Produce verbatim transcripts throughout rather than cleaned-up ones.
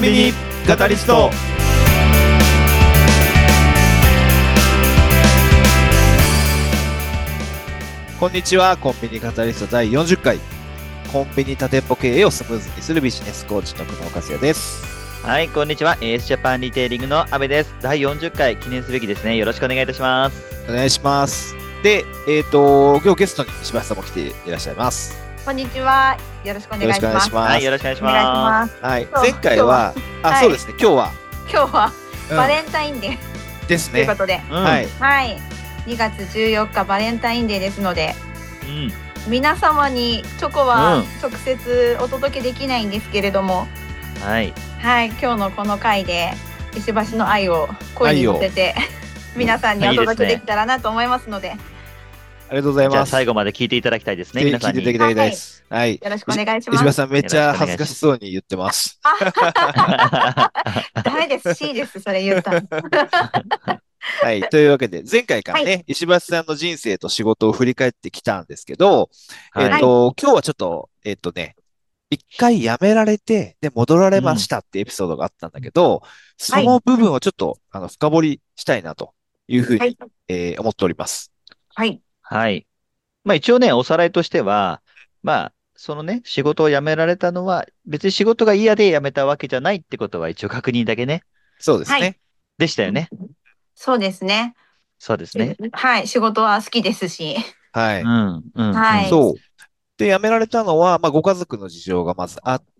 ビニカタリスト。こんにちは。コンビニカタリストだいよんじゅっかい、コンビニ多店舗経営をスムーズにするビジネスコーチの久能和也です。 はい、こんにちは。エースジャパンリテイリングの阿部です。だいよんじゅっかい記念すべきですね。よろしくお願いいたします。 お願いします。で、えっ、ー、と今日ゲストに石橋さんも来ていらっしゃいます。 こんにちは。よろしくお願いします。 はい、よろしくお願いします。 はい、前回は、あ、はい、そうですね。今日は今日はバレンタインデー、うん、 ですね。 ということで、 うん、はい、 はい、にがつじゅうよっかバレンタインデーですので、うん、皆様にチョコは直接お届けできないんですけれども、 うん、はい、 はい、今日のこの回で石橋の愛を声に乗せて皆さんにお届けできたらなと思いますので。 ありがとうございます。 じゃあ最後まで聞いていただきたいですね。皆さんに聞いていただきたいです。はい。 よろしくお願いします。 石橋さんめっちゃ恥ずかしそうに言ってます。 ダメです。C です。それ言ったはい。というわけで、前回からね、はい、石橋さんの人生と仕事を振り返ってきたんですけど、はい、えっと、今日はちょっと、えっとね、一回辞められて、で、戻られましたってエピソードがあったんだけど、うん、その部分をちょっと、あの、深掘りしたいなというふうに、はい、えー、思っております。 はい。 はい。まあ一応ね、おさらいとしては、まあ、そのね、仕事を辞められたのは、別に仕事が嫌で辞めたわけじゃないってことは一応確認だけね。 そうですね。はい、 でしたよね。 そうですね。 そうですね。 はい。仕事は好きですし。 はい。 うん。うん。 はい。 そう。で、辞められたのは、まあ、ご家族の事情がまずあって、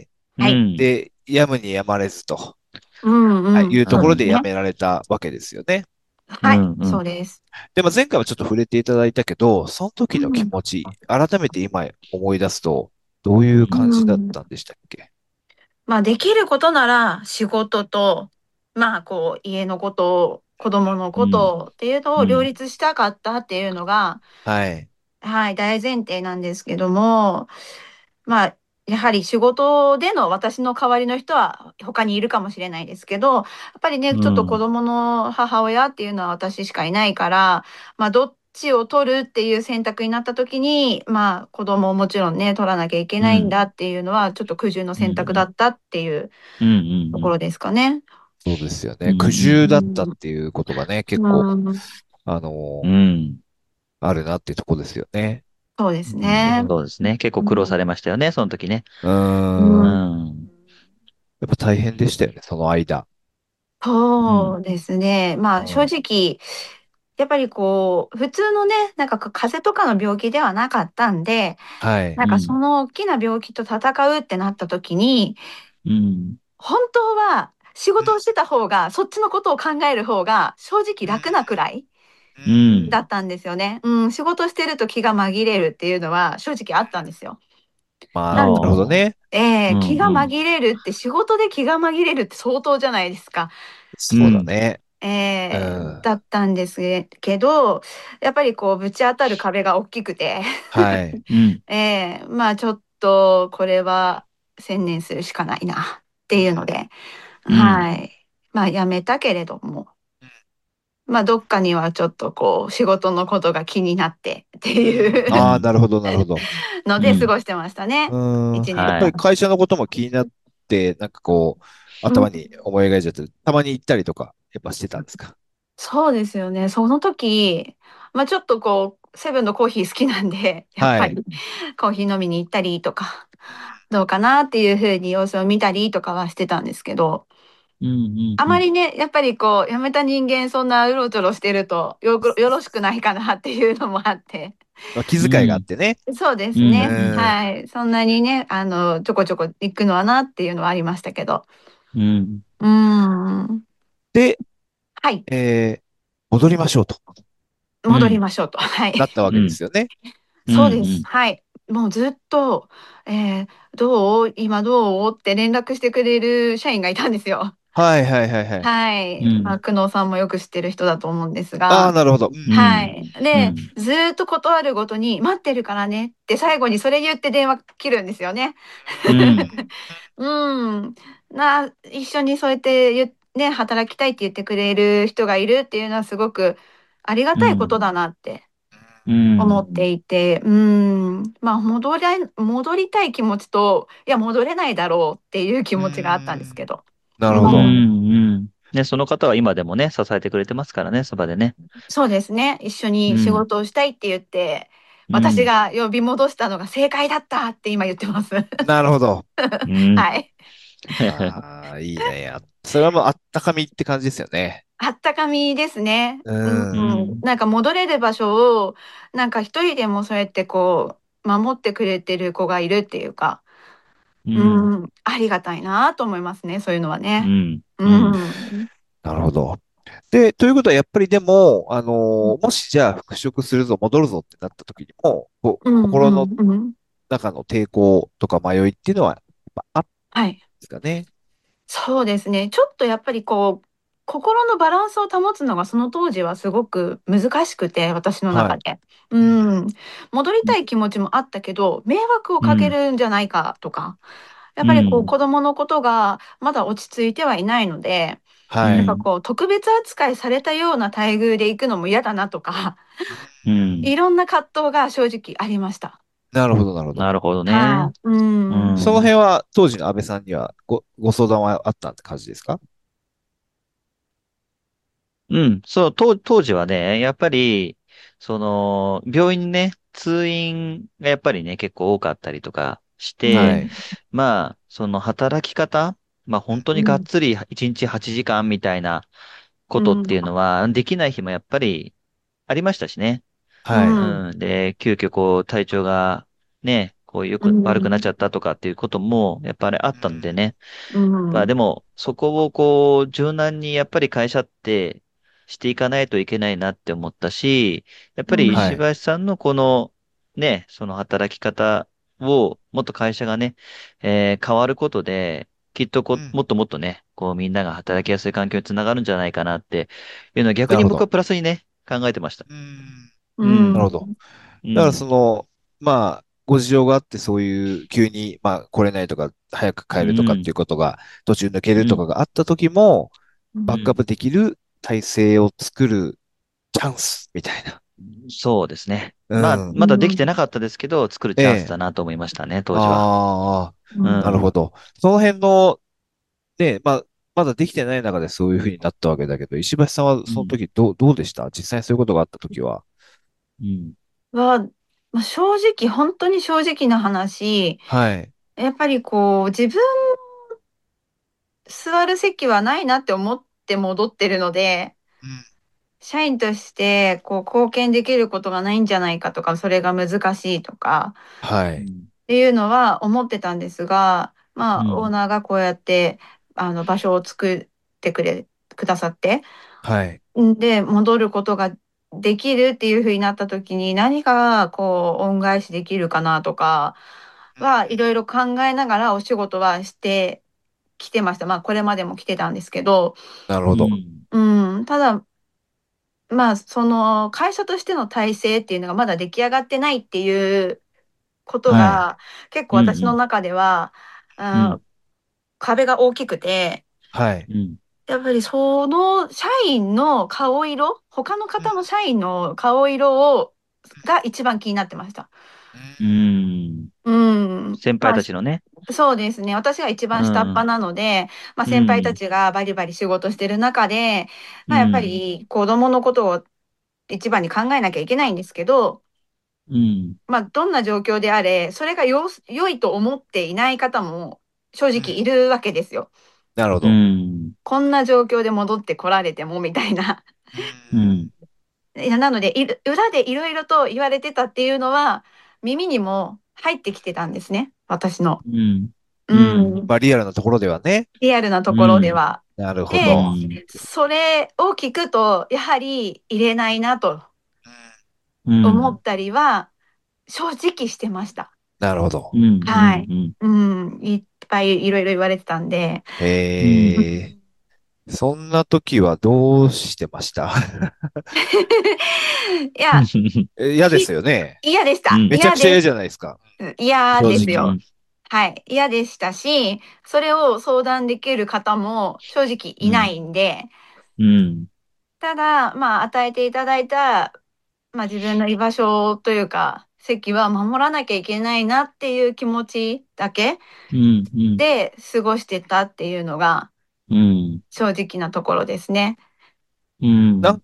はい。 で、やむにやまれずと、 うんうん、 はい、いうところで辞められたわけですよね。 はい、うんうん、そうです。 でも前回はちょっと触れていただいたけど、その時の気持ち、うん、改めて今思い出すと、どういう感じだったんでしたっけ？うん、 まあ、できることなら仕事と、まあ、こう、家のこと、子供のことっていうのを両立したかったっていうのが、 うん、はい。 はい、大前提なんですけども、まあ、やはり仕事での私の代わりの人は他にいるかもしれないですけど、やっぱりね、ちょっと子供の母親っていうのは私しかいないから、まあ、どっちを取るっていう選択になった時に、まあ、子供をもちろんね、取らなきゃいけないんだっていうのは、ちょっと苦渋の選択だったっていうところですかね。 そうですよね。苦渋だったっていうことがね、結構、うん、あのー、うん、あるなっていうところですよね。 そうですね。 そうですね。結構苦労されましたよね、うん、その時ね。 うーん。やっぱ大変でしたよね、その間。 そうですね。まあ正直、やっぱりこう、普通のね、なんか風邪とかの病気ではなかったんで、 はい。 なんかその大きな病気と戦うってなった時に、うん、本当は仕事をしてた方が、そっちのことを考える方が正直楽なくらい。うん、だったんですよね。うん、仕事してると気が紛れるっていうのは正直あったんですよ。 まあ、なるほどね。 えー、気が紛れるって仕事で気が紛れるって相当じゃないですか。 そうだね。 えーうん、だったんですけど、やっぱりこうぶち当たる壁が大きくて、 はい。 えー、まあちょっとこれは専念するしかないなっていうので、うん、はい。まあやめたけれども。まあ、どっかにはちょっとこう仕事のことが気になってっていうああ、なるほど、なるほど。 ので過ごしてましたね。 うん。やっぱり会社のことも気になって、なんかこう、頭に思い描いちゃって、うん、たまに行ったりとか、やっぱしてたんですか？ そうですよね。その時、まあちょっとこう、セブンのコーヒー好きなんで、やっぱり、はい、コーヒー飲みに行ったりとか、どうかなっていうふうに様子を見たりとかはしてたんですけど、うんうんうん、あまりね、やっぱりこう、辞めた人間、そんなうろちょろしてるとよ、よろしくないかなっていうのもあって。 まあ、気遣いがあってね。 うん、そうですね、うん。はい。そんなにね、あの、ちょこちょこ行くのはなっていうのはありましたけど。うん。うん。 で、 はい。 えー、戻りましょうと。 戻りましょうと。はい。 なったわけですよね。 うん、そうです。はい。もうずっと、えー、どう今どうって連絡してくれる社員がいたんですよ。 はいはいはいはい。 はい。うん、まあ、久能さんもよく知ってる人だと思うんですが。 ああ、なるほど。 うん、はい。で、うん、ずっと断るごとに、待ってるからねって最後にそれ言って電話切るんですよね。うん。うん。な、一緒にそうやって言ね、働きたいって言ってくれる人がいるっていうのはすごくありがたいことだなって。 うん。 思っていて、うん、まあ戻り、戻りたい気持ちと、いや、戻れないだろうっていう気うー持ちがあったんですけん。 ど。うなるほうど。 ん、 ん。うん。ね、その方は今でもね、支えてくれてますからね、そばでね。 そうですね。一緒に仕うん。 事をしたいって言って、 うん。 私が呼び戻したのが正解だったって今言ってます。 なるほど。 うん。 はい。 ああ、いいね。やそれはもうあったかみって感じですよね。 あったかみですね。 ううん、 うん。 うん、 ん。 なんか戻れる場所を、なんか一人でもそうやってこう、守ってくれてる子がいるっていうか、 うん。 うん、ありがたいなと思いますね、そういうのはね。 うん。 ううん。 ん。 なるほど。で、ということはやっぱりでも、あのーもしじゃあ復職するぞ、戻るぞってなった時にも、こううん、う心のん、うん。 中の抵抗とか迷いっていうのは、やっぱあったんではい。 すかね。 そうですね。ちょっとやっぱりこう、心のバランスを保つのがその当時はすごく難しくて、私のはい。 中で。ううん。 ん。戻りたい気持ちもあったけど、迷惑をかけうん。 るんじゃないかとか、やっぱりこううん。 子供のことがまだ落ち着いてはいないので、 はい。 やっぱこう特別扱いされたような待遇で行くのも嫌だなとか、 うん。 いろんな葛藤が正直ありました。 なるほど、なるほど。 なるほどね。 はい。ううん。 そのん。 辺は当時の安倍さんにはご、ご相談はあったって感じですか？ うん。そう、当、当時はね、やっぱり、その、病院にね、通院がやっぱりね、結構多かったりとかして、 うん。 はい。 まあ、その働き方、まあ本当にがっうん。 つりいちにちはちじかんみたいなことっうん。 ていうのは、できない日もやっぱりありましたしね。 うはい。 ん。 うん。で、急遽こう、体調がね、こう、ようく悪くなっん。 ちゃったとかっていうことも、やっぱりあったんでね。 うん。 まあでも、そこをこう、柔軟にやっぱり会社ってしていかないといけないなって思ったし、やっぱり石はい。 橋さんのこの、ね、その働き方を、もっと会社がね、えー変わることで、きっとこう、 うん。 もっともっとね、こう、みんなが働きやすい環境につながるんじゃないかなっていうのは逆なるほど。 に僕はプラスにね、考えてました。 うん。 ううん、 なるほど。 ん。 だからうん、 その、まあ、ご事情があってそういう急に、まあ、来れないとか、早く帰るとかってうん、 いうことが、途中抜けるとかうん、 があった時も、バックアッうん。 プできる体制を作るチャンスみたいな。 そうですね。 うまあ、 ん。 まだできてなかったですけど、作るチャンスええ。 だなと思いましたね、当時は。 ああ、 うん。 うん。 なるほど。その辺の、ね、まあ、まだできてない中でそういうふうになったわけだけど、石橋さんはそのうん。 時どう、どうでした実際にそういうことがあった時は？ うん。 は、まあ、正直、本当に正直な話、 はい。 やっぱりこう、自分座る席はないなって思って戻ってるので、 うん。 社員としてこう貢献できることがないんじゃないかとか、それが難しいとかはい。 うん。 っていうのは思ってたんですが、まあ、オーうん。 ナーがこうやってあの場所を作ってくれ、くださって、 はい。 んで、戻ることができるっていうふうになった時に何かこう恩返しできるかなとかはいろいろ考えながらお仕事はしてきてました。まあ、これまでも来てたんですけど、 なるほど。 うん。 うん、ただ、まあ、その会社としての体制っていうのがまだ出来上がってないっていうことはい。 が結構うん。 私うん。 の中では、ううん。 ん、壁が大きくて、 はい。 うん。 やっぱりその社員の顔色、他のうん。 方の社員の顔色をが一番気になってました。 うん。 うん。 先輩またちのね。 あ、そうですね。私が一番下っ端うん。 なので、まあ、 う先輩たん。 ちがバリバリ仕事してる中で、まあ、やっぱうん。 り子供のことを一番に考えなきゃいけないんですけど、 うん。 まあ、どんな状況であれ、それがよ良いと思っていない方も正うん。 直いるわけですよ。 うなるほど。 ん。 こんな状況で戻ってこられてもみたいな。 うん。 うん。 いやなので、いる裏でいろいろと言われてたっていうのは、耳にも入ってきてたんですね。私の。 うん。 ううん。 ん。 まあ、リアルなところではね。 リアルなところでうん。 は。 なるほうで、 ど。 ん。 それを聞くと、やはり入れないなとうん。 思ったりは、正直してました。 なるほど。 うん。うはい。 ん。 うん。いっぱいいろいろ言われてたんで。 うん。 うん。 えー、そんな時はどうしてました？ いや、 え嫌ですひ、 よね。 嫌でした。 うん。 めちゃくちゃ嫌じ嫌です。 ゃないですか。 嫌正直。 ですよ。はい。嫌でしたし、それを相談できる方も正直いなうん。 いんで、 うん。 ただ、まあ、与えていただいたまあ自分の居場所というか、席は守らなきゃいけないなっていう気持ちだけうん、うん、 で過ごしてたっていうのがうん、 正直なところですね。 うん。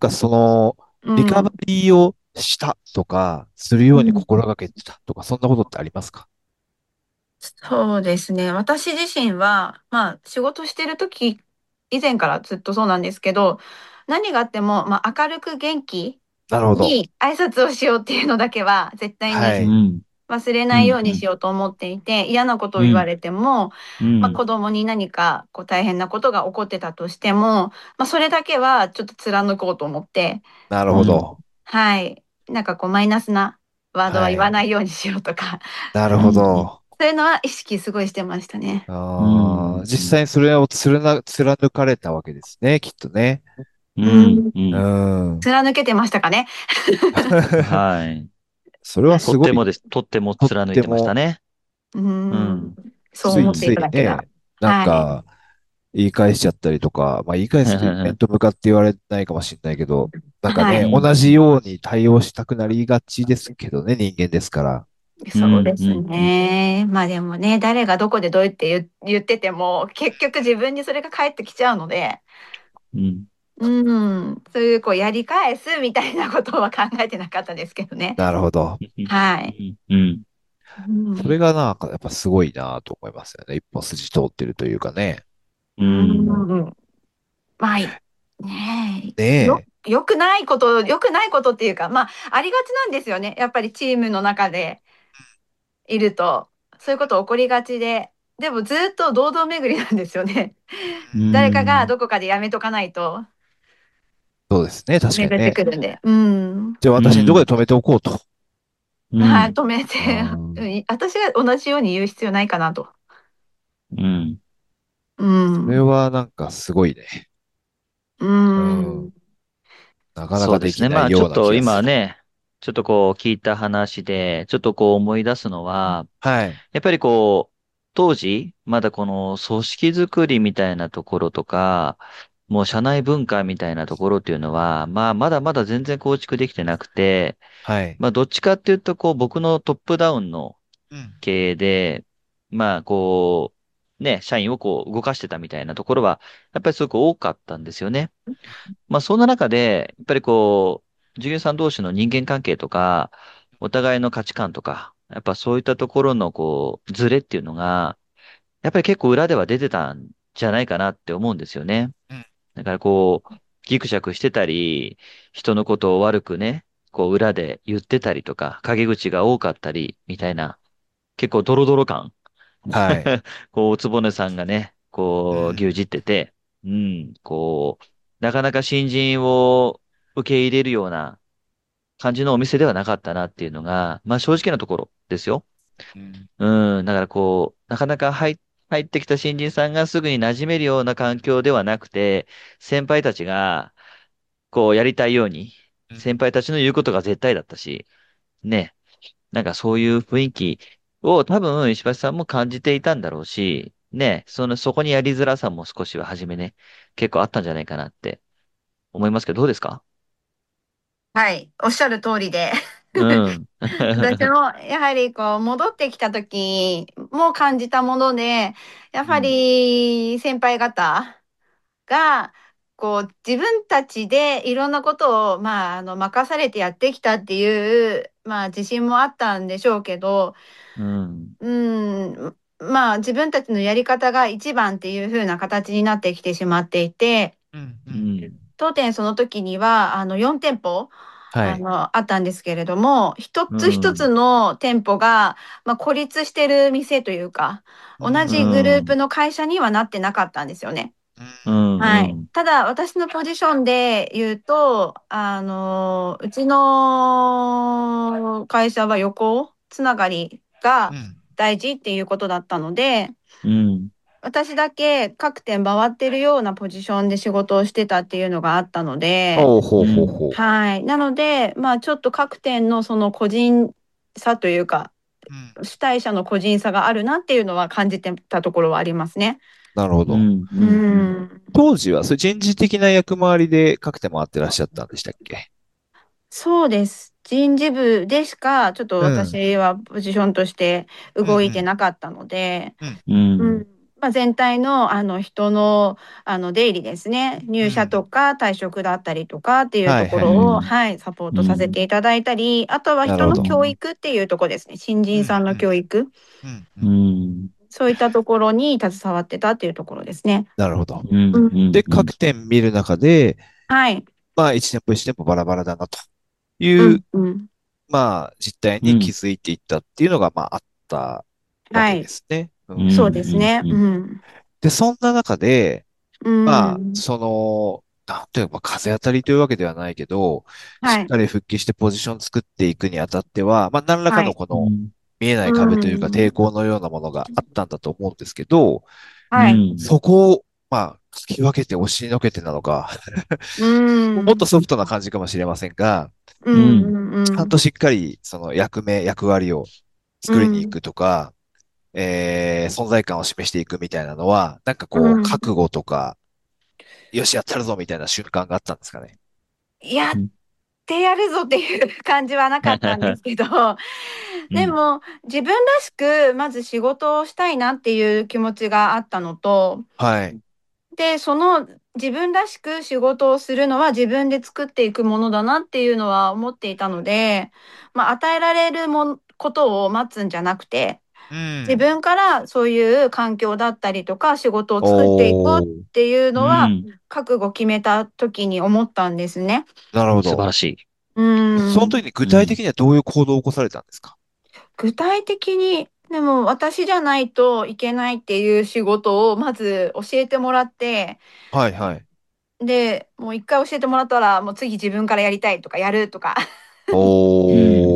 なんかその、 うリカバん。 リーをしたとか、するようにうん。 心がけてたとか、そんなことってありますか？ そうですね。私自身は、まあ仕事してる時、以前からずっとそうなんですけど、何があっても、まあ明るく元気なるほど。 に挨拶をしようっていうのだけは絶対にはい。 うん、 忘れうん、 ないようにしようと思っていて、嫌なことをうん、 言われても、まあ、 うん、 子供に何かこう大変なことが起こってたとしても、まあ、それだけはちょっと貫こうと思って、 なるうん、 ほど。 はい。なんかこうマイナスなワードは言わはい。 ないようにしようとか、 なるほうん、うん、 ど。 そういうのは意識すごいしてましたね。 うああ、 ん、 実際にそれを貫な、貫かれたわけですね、きっとね。 ううん。 ん、ううん。 ん。 貫けてましたかね。 はい。 それはとすごい、 ってもです。とってもとっ貫いてましたても、 ね。 ううん。 ん。 そう思っていついつただけたら。 いね、なんはい。 か、言い返しちゃったりとか、まあ言い返すと面と向かって言われないかもしれないけど、なんかね、 はい。 うん、 同じように対応したくなりがちですけどね、人間ですから。 うん、 そうですうん、うん、 ね。まあでもね、誰がどこでどう言って言、言ってても、結局自分にそれが返ってきちゃうので、 うん。 うん、そういうこうやり返すみたいなことは考えてなかったですけどね。 なるほど。 うん、 はい。 うん、うん。 うん、 それがなんかやっぱすごいなと思いますよね。一本筋通ってるというかね。 ううん。 ん、まあ、いねえ、よ、 ねえ。 よくないこと、よくないことっていうか、まあ、ありがちなんですよね。やっぱりチームの中でいると、そういうこと起こりがちで、でもずっと堂々巡りなんですよね。 う誰かがん。 どこかでやめとかないとそうですね。確かに巡ってね。 くるんで。うん。 じゃあうん。 私のところで止めておこうと。 はい、 うん。 止めて、うあーん私が同じように言う必要ないかなと。 うん。 うそれん。 はなんかすごいね。 ううん。 ん。 なかなかできそうですね。まあ、ちょないような気っとがする。 今ね、ちょっとこう聞いた話で、ちょっとこう思い出すのは、 はい。 やっぱりこう、当時、まだこの組織づくりみたいなところとか、もう社内文化みたいなところっていうのは、まあ、まだまだ全然構築できてなくて、 はい。 まあ、どっちかっていうと、こう、僕のトップダウンのうん。 経営で、まあ、こう、ね、社員をこう動かしてたみたいなところは、やっぱりすごく多かったんですよね。まあ、そんな中で、やっぱりこう、従業員さん同士の人間関係とか、お互いの価値観とか、やっぱそういったところのこう、ズレっていうのが、やっぱり結構裏では出てたんじゃないかなって思うんですよね。 うん。 だからこう、ギクシャクしてたり、人のことを悪くね、こう裏で言ってたりとか、陰口が多かったり、みたいな、結構ドロドロ感。 はい。 こう、おつぼねさんがね、こう、 うん。 牛耳ってて、うん、こう、なかなか新人を受け入れるような感じのお店ではなかったなっていうのが、まあ正直なところですよ。 うん。 うん、だからこう、なかなか入、入ってきた新人さんがすぐに馴染めるような環境ではなくて、先輩たちが、こう、やりたいように、 うん。 先輩たちの言うことが絶対だったし、ね、なんかそういう雰囲気を多分石橋さんも感じていたんだろうし、ね、その、そこにやりづらさも少しは初めね、結構あったんじゃないかなって思いますけど、どうですか？ はい、おっしゃる通りで。 うん。 私もやはりこう戻ってきた時も感じたもので、やはうん。 り先輩方がこう自分たちでいろんなことを、まあ、あの任されてやってきたっていう、まあ、自信もあったんでしょうけど、 うん。 うん、まあ自分たちのやり方が一番っていう風な形になってきてしまっていて、 うん。うん。 うん。 当店その時にはあのよん店舗はい。 あのあったんですけれども、一うつ一つん。 の店舗が、まあ、孤立してる店というか、 う同じグループん。 の会社にはなってなかったんですよね。 うん。 はい。 うん。 ただ、私のポジションで言うと、あの、うちの会社は横つながりがん。 大事っていうことだったので、 うん。 私だけ各店回ってるようなポジションで仕事をしてたっていうのがあったので、 ほうほうほううん。 ほはい。なので、まあちょっと各店のその個人差というか、 う。うん。 主体者の個人差があるなっていうのは感じてたところはありますね。 なるほど。 うん。ううん。うん。 ん。 当時は、そういう人事的な役回りで各手回ってらっしゃったんでしたっけ？ そうです。 人事部でしか、ちょっとうん。 私はポジションとしてうん、う動いてん、 なかったので、 うん、 うん。 うん。まあ、全体の、あの人の、あの出入りですね、入社うん。 とか退職だったりとかっていうはい、 とこはい、はい。 ろを、 うん。 はい、サポートさせうん。 ていただいたり、あとは人のなるほど。 教育っていうところですね、新うん、 人さんのうん、 教育、 うん、ううん。 ん。 そういったところに携わってたっていうところですね。 なるほど。 うん。 うん。 うん。 で、 うん。 各店見る中で、 はい。 まあ、一店舗一店舗バラバラだなという、 うん。うん。 まあ、実態に気うん。 づいていったっていうのが、まあ、あったわけではい。 すね。ううん。 そうですん。 ね。 うん。 うん。 で、そんな中で、 うまあ、 ん。 その、なんというか、風当たりというわけではないけど、しはい。 っかり復帰してポジション作っていくにあたっては、まあ、何らかはい。 のこのうん。 見えなうい壁というか抵ん。 抗のようなものがあったんだと思うんですけど、 はい。 うん。 そこを、まあ、突き分けて押しのけてなのか、 うもっとん。 ソフトな感じかもしれませんが、 うん。 うん。 うん。 ちゃんとしっかりその役目、役割を作りに行うん。 くとか、えー、存在感を示していくみたいなのは、なんかうこう、 ん。 覚悟とか、よし、やったるぞみたいな瞬間があったんですかね。 やってやるぞっていう感じはなかったんですけど、 うん。 でも自分らしくまず仕事をしたいなっていう気持ちがあったのと、 はい。 で、その自分らしく仕事をするのは自分で作っていくものだなっていうのは思っていたので、まあ、与えられるもんことを待つんじゃなくて、 うん。 自分からそういう環境だったりとか仕事を作っていこうっおー、 ていううのはん。 覚悟決めた時に思ったんですね。 なるほど。 素晴らしい。 うそのん。 時に具うん。 体的にはどういう行動を起こされたんですか？ 具体的に、でも私じゃないといけないっていう仕事をまず教えてもらって、 はいはい。 で、もう一回教えてもらったら、もう次自分からやりたいとかやるとか、 うん。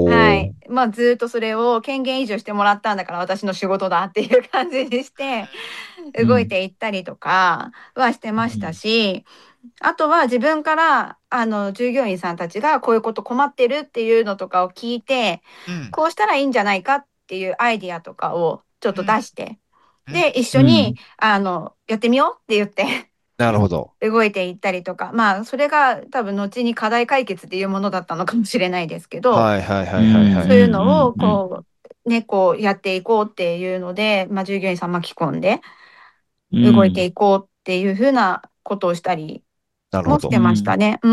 はおー。 い。まあずっとそれを権限移譲してもらったんだから私の仕事だっていう感じにして動いうん。 ていったりとかはしてましたうん。 し、あとは自分からあの従業員さんたちがこういうこと困ってるっていうのとかを聞いて、 うん。 こうしたらいいんじゃないかっていうアイディアとかをちょっと出うん。 して、 うん。 で、一緒にうん。 あのやってみようって言ってなるほど。 動いていったりとか、まあそれが多分後に課題解決っていうものだったのかもしれないですけど、 はいはいうん。 はいはいはい。 そういううん。 のをうん。 こうね、こうやっていこうっていうので、まあ、従業員さん巻き込んでう動いてん。 いこうっていうふうなことをしたりなるほど。 もしてましたうん。 ね。うん。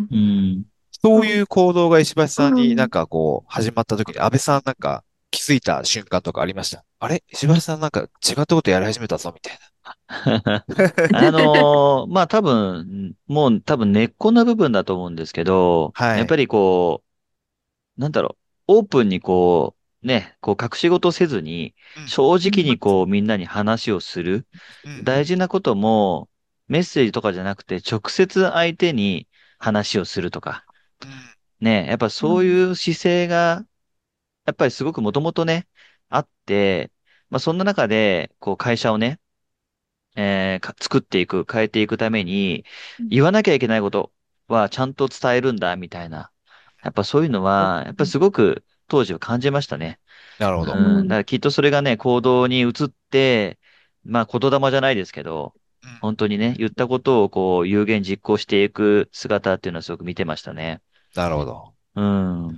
うん。 そういう行動が石橋うさんになんん。 かこう、始まった時に、安倍さんなんか気づいた瞬間とかありました？あれ石橋さんなんか違ったことやり始めたぞみたいあのーまあ、多分、もう多分根っこの部分だと思うんですけど、 な。はい。 やっぱりこう、なんだろう、オープンにこう、ね、こう隠し事せずに、 うん、 正直にこうみんなに話をする。 うん、 大事なことも、メッセージとかじゃなくて、直接相手に話をするとか。 うん、 ね、やっぱそういう姿勢が、やっぱりすごくもともとね、あって、まあそんな中で、こう会社をね、えーか作っていく、変えていくために、言わなきゃいけないことはちゃんと伝えるんだ、みたいな。やっぱそういうのは、やっぱりすごく当時は感じましたね。 なるほど。 うん。だからきっとそれがね、行動に移って、まあ言霊じゃないですけど、 うん、 本当にね、言ったことをこう有言実行していく姿っていうのはすごく見てましたね。 なるほど。 うん。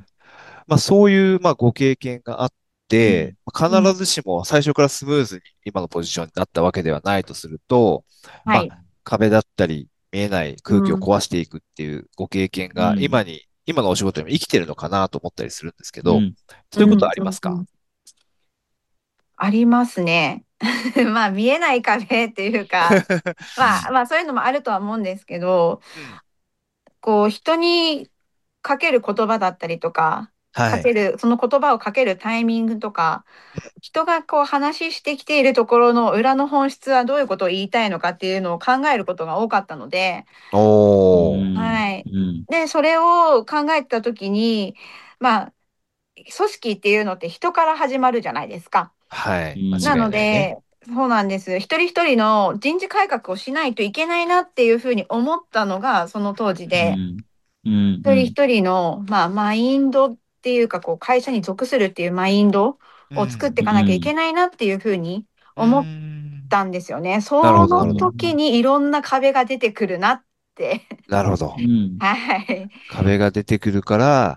まあそういう、まあご経験があっうん。 て、 うん。 必ずしも最初からスムーズに今のポジションになったわけではないとすると、 はい。 まあ壁だったり見えない空気をうん。 壊していくっていうご経験がうん。 今に、今のお仕事にも生きてるのかなと思ったりするんですけど、 うん。 うん。 そういうことはありますか？ うん。ありますね。まあ見えない壁っていうか、まあまあそういうのもあるとは思うんですけど、 うん。 こう人にかける言葉だったりとか、かはい。 ける、その言葉をかけるタイミングとか、人がこう話してきているところの裏の本質はどういうことを言いたいのかっていうのを考えることが多かったので、 うおー。 ん。 はい。 うん。 で、それを考えたときに、まあ、組織っていうのって人から始まるじゃないですか。 はい。 うん。 な間違いないね。 ので、そうなんです。一人一人の人事改革をしないといけないなっていうふうに思ったのがその当時で、 うん。うん。うん。 一人一人の、まあ、マインドっていうか、こう、会社に属するっていうマインドを作っうん。 ていかなきゃいけないなっていうふうにうー思っん。 たんですよね。 なるほど、なそのるほど。 時にいろんな壁が出てくるなって。 なるほど。 うん。 はい。 壁が出てくるから、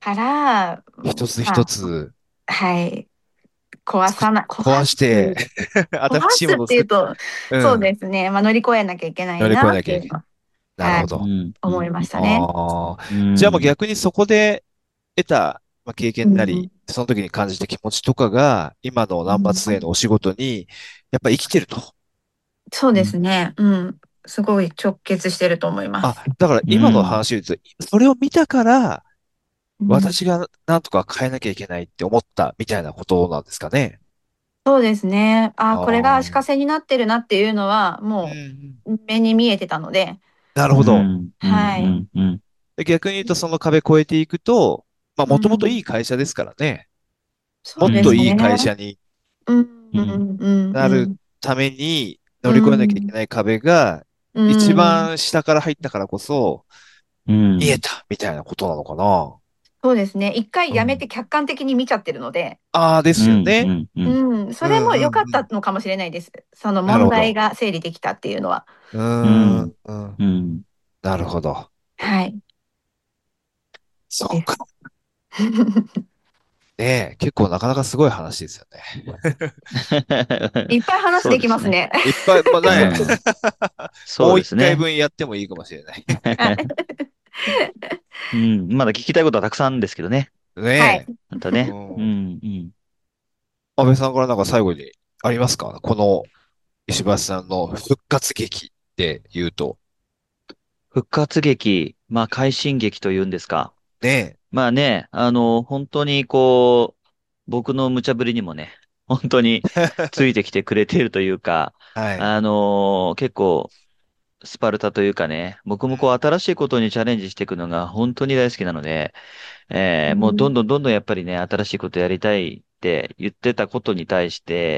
から、 一つ一まあ、 つはい。壊さない、 壊して、 壊新しいすっものを作って、 ていうと、そううん。 ですね。まあ、乗り越えなきゃいけない乗り越えなっなきゃいけない。 ていうのは、はい、 なるほど。 うん、うん、 思いましたね。 ああ。 うじゃあもうん。 逆にそこで得た、まあ、経うん、 験なり、その時に感じた気持ちとかが、今のナンバーツーへのお仕事に、やっぱ生きてると。 そうでうん、 すね。うん。すごい直結してると思いまあ、 す。 だから今のうん、 話で言うと、それを見たから、 うん、 私がなんとか変えなきゃいけないって思ったみたいなことなんですかね。 そうですね。あ、これが足かああ。 せになってるなっていうのは、 うんうもん。 う目に見えてたので、 なるほど。 うん、うん、 はい。 うん、うん。 で逆に言うと、その壁越えていくと、まあ、 うもともといいん、 会社ですからね。もそうっといいですね。 会社にうん、うん、 うん、 うん、 なるうん、 ために乗うり越えなきゃいけん、 ない壁が、 う一ん。 番下から入ったからこそ、 うん。 見えたみたいなことなのかな。 そうですね。一回うん。 やめて客観的に見ちゃってるので、 ああ、でうん、うすよね。 ん、うん。 うん、それうんも良かっうんうん。 たのかもしれないです。その問題なるほど。 が整理できたっていうのは。 ううーん、 ん、 うん。 うん。 なるほど。 はい。 そうか。 です。 ねえ、結構なかなかすごい話ですよね。 いっぱい話でそうですね。 きますね。 いっぱい、まあ、ね、 うん。そうもう一ですね。 回分やってもいいかもしれない。 はい。 うん。まだ聞きたいことはたくさんですけどね。 はい。 ねえ。う本当ね。うん。 ん、うん。 安倍さんからなんか最後にありますか、この石橋さんの復活劇って言うと。 復活劇、まあ、快進撃というんですか。 ねまあね、あの、本当にこう、僕の無茶ぶりにもね、本当についてきてくれているというか、 え。はい。 あの、結構、スパルタというかね、僕もこう、新しいことにチャレンジしていくのが本当に大好きなので、えーもうどんどんどんどんやっぱりね、新しいことやりたいって言ってたことに対して、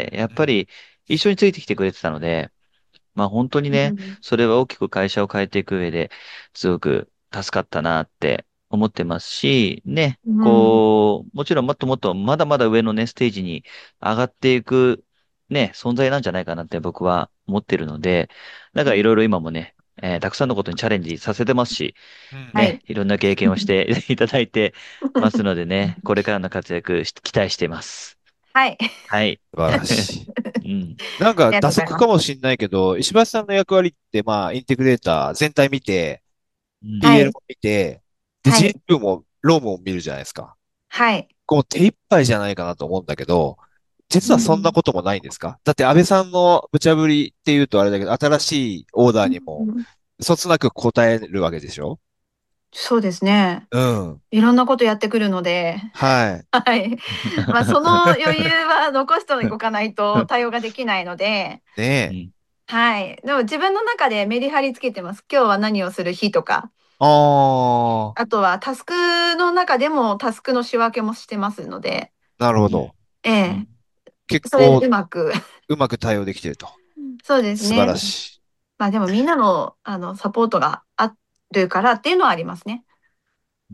やっうん。 ぱり一緒についてきてくれてたので、まあ本当にね、 うん。 それは大きく会社を変えていく上で、すごく助かったなって思ってますし、ね、 うん。 こう、もちろんもっともっとまだまだ上のね、ステージに上がっていく、ね、存在なんじゃないかなって僕は思ってるので、だからいろいろ今もね、えーたくさんのことにチャレンジさせてますし、 うん。 はい。 ね、いろんな経験をしていただいてますのでね、これからの活躍し期待しています。 はい。 はい。 素晴らしい。 うん。 なんか、 ありがと打うございます。 足かもしれないけど、石橋さんの役割って、まあ、インテグレーター全体見て、 うん。 はい。 ピーエル も見て、で、 はい。 ジーピー も、ロームも見るじゃないですか。 はい。 こう手一杯じゃないかなと思うんだけど、実はそんなうん。 こともないんですか？だって安倍さんの無茶ぶりっていうとあれだけど、新しいオーダーうにも、 ん。 そつなく答えるわけでしょ？ そうですね。 うん。 いろんなことやってくるので、 はい。 はい。まあ、その余裕は残しておかないと対応ができないので、 ねえ。 うん。 はい。でも自分の中でメリハリつけてます。今日は何をする日とか、 ああ、 あとはタスクの中でもタスクの仕分けもしてますので、 なるほうん。 ど。 ええ。 うん。 それで結構うまく。 うまく対応できてると。 そうです素晴ね。 らしい。 まあでもみんなの、あのサポートがあるからっていうのはありますね。 うん。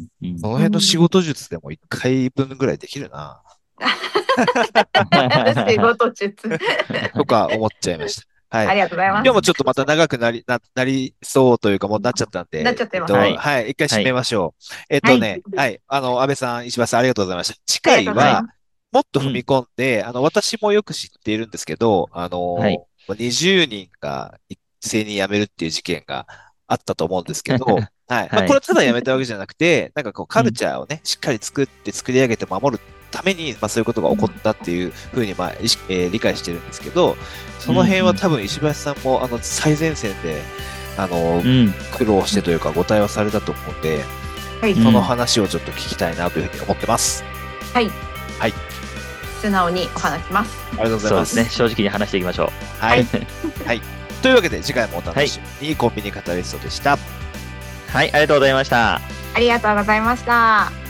うん。 このう辺の仕ん。 事術でも一回分ぐらいできるな。 仕事術。 とか思っちゃいました。はい。 ありがとうございます。 今日もちょっとまた長くなり、な、なりそうというかもうなっちゃったんなっちゃで、 ってますね。 えっと、 はい。 はい、一回締めはい。 ましょう。えっはい。 とね、はい、あの、安倍さん、石橋さんありがとうございました。次ありがとう回は、 ございます。 もっと踏みうん。 込んで、あの、私もよく知っているんですけど、あはい。 の、にじゅうにんが一斉に辞めるっていう事件があったと思うんですけど、はい。まあ、これははい。 ただ辞めたわけじゃなくて、なんかこう、カルうん。 チャーをね、しっかり作って作り上げて守るために、まあ、そういうことが起こったっていうふうに、まあ、意識えー理解してるんですけど、そうん。 の辺うん。 は多分石橋さんも、あの、最前線で、あの、 うん。 苦労してというか、ご対応されたと思うんで、 はい。 そのうん。 話をちょっと聞きたいなというふうに思ってます。 はい。 はい。 素直にお話します。 ありがとうございそうですね。 ます。 正直に話していきましょう。 はい。 はい。 はい。というわけで、次回もお楽はい。 しみに、コンビニカタリストでした。 はい。ありがとうございました。 ありがとうございました。